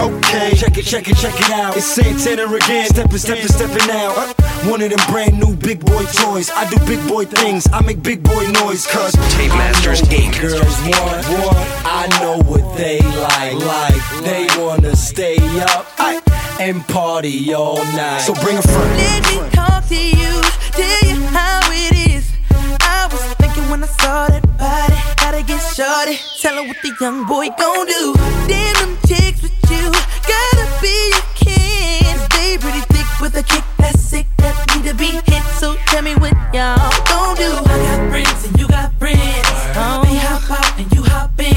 Okay, check it out. It's Santana again, stepping out. One of them brand new big boy toys. I do big boy things, I make big boy noise. Cause Tape Masters Inc. Girls want, I know what they like. They wanna stay up and party all night. So bring a friend. Let me talk to you, tell you how it is. I was thinking when I saw that body, gotta get shorty. Tell her what the young boy gon' do. Damn them chicks with you, gotta be your kin. Stay pretty thick with a kick that's sick, that need to be hit. So tell me what y'all gon' do. I got friends and you got friends. They hop out and you hop in.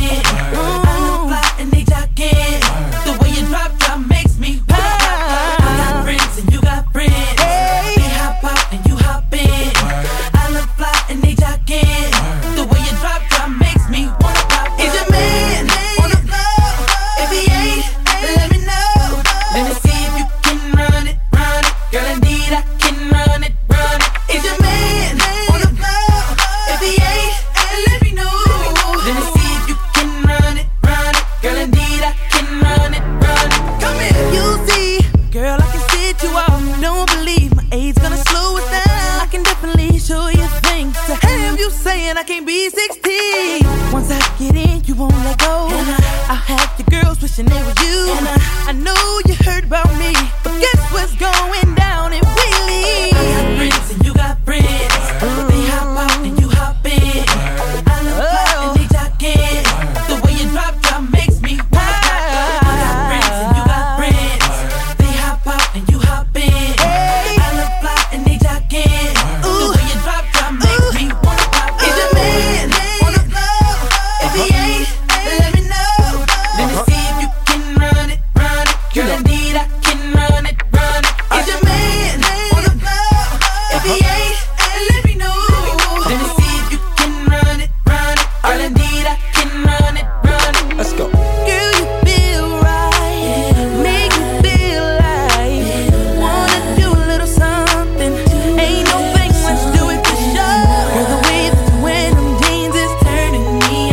I look fly and they jogging. The way you drop makes me pop. I got friends and you got friends. They hop out and you hop in. I look fly and they jogging. The way you drop makes me wanna pop. Is your man on the floor? If he ain't, let me know. Let me see if you can run it. Girl, indeed I can run it. Is your man on the floor? If he ain't, let me know. Let me see if you can run it. Girl, indeed I can run it. Come here. You see, girl, I can sit you off. Don't believe my age gonna slow it down. I can definitely show you things to have you saying I can't be 16. Once I get in, you won't let go. I'll have your girls wishing it was you. I know you heard about me, but guess what's going down in Wheelie? I got friends and you got friends. They hop out and you hop in. I look fly and they jogging. The way you drop makes me wanna pop. I got friends and you got friends. They hop out and you hop in. I look fly and they jogging. The way you drop makes me wanna pop. Is your man on the floor? If he ain't, let me know. Let me see if you can run it. Girl, indeed I can run it. Is your man on the floor? If he ain't, let me know. Let me see if you can run it. Girl, indeed I can run it. Let's go. Girl, you feel right, make me feel like wanna do a little something. Ain't no thing, let's do it for sure. Girl, the way that you wear them jeans is turning me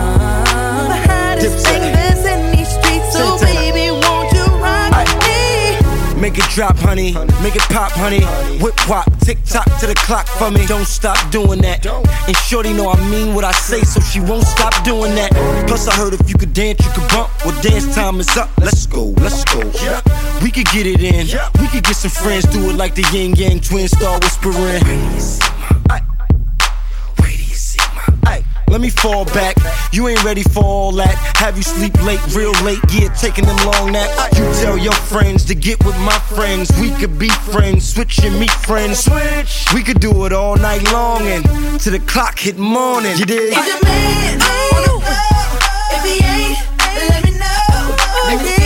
on. The hottest thing that's in these streets, so baby, won't you rock me? Make it drop, honey. Make it pop, honey. Whip wop, tick tock to the clock for me. Don't stop doing that. And shorty know I mean what I say, so she won't stop doing that. Plus I heard if you could dance, you could bump. Well, dance time is up. Let's go. We could get it in. We could get some friends, do it like the yin yang twins, start whispering. Let me fall back, you ain't ready for all that. Have you sleep late, real late, yeah, taking them long naps. You tell your friends to get with my friends. We could be friends, switch and meet friends. We could do it all night long and till the clock hit morning. You dig? Is your man on the floor? If he ain't, let me know.